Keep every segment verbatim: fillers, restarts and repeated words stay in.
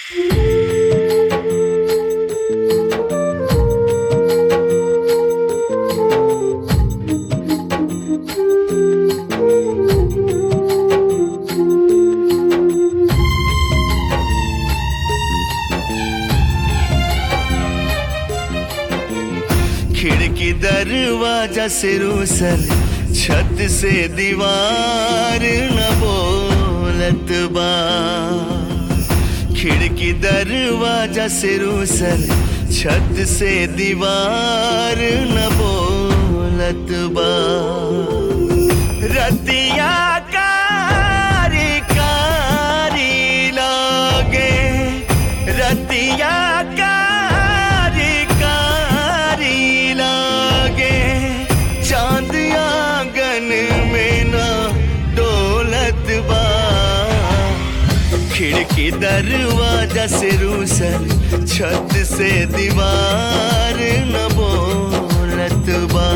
खिड़की दरवाजा से रूसल छत से दीवार न बोलत बा। खिड़की दरवाजा से रूसल छत से दीवार न बोलत बा। रतिया कारी कारी लागे, रतिया कारी कारी लागे, चांद आंगन में ना डोलत बा। खिड़की दरवाजा से रूसल छत से दीवार न बोलत बा।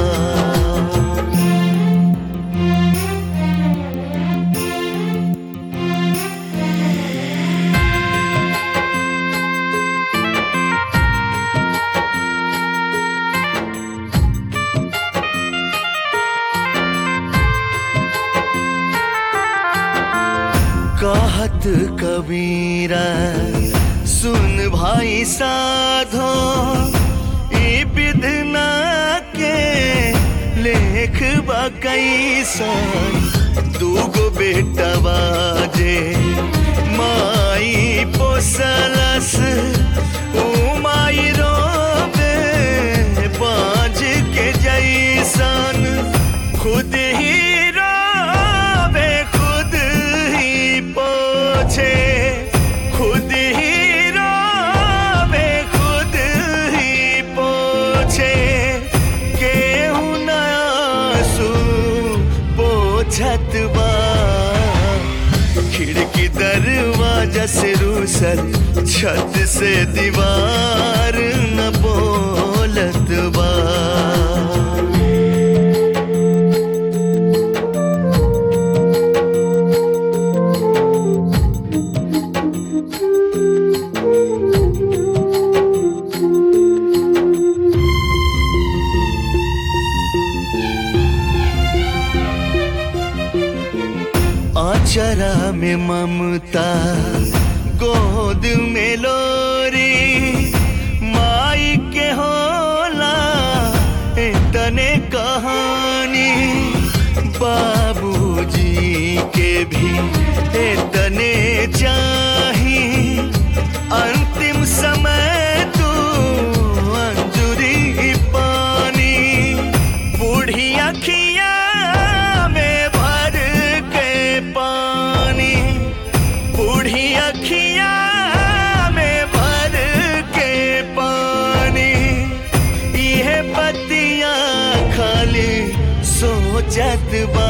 कहत कबीरा सुन भाई साधो, ई विधना के लेख बा कैसन। दूगो बेटा बाजे माई पोसलस, ऊ माई रोबे बाज के जैसन। खुद ही रोबे खुद ही पोछे, खुद ही रोबे खुद ही पोछे। केहू न आंसू पोछत बा। खिड़की दरवाजा से रूसल छत से दीवार न बोलत बा। आचरा में ममता गोद में लोरी, माई के होला इतने कहानी। बाबूजी के भी इतने चाही, अंतिम समय तू अंजुरी पानी। बूढ़ी अखियां में भर के पानी, बूढ़ी अखियां में भर के पानी। यह बत्तियां खाली सोचत बा।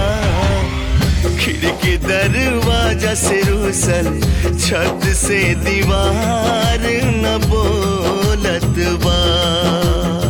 खिड़की दरवाजा से रूसल छत से दीवार न बोलत बा।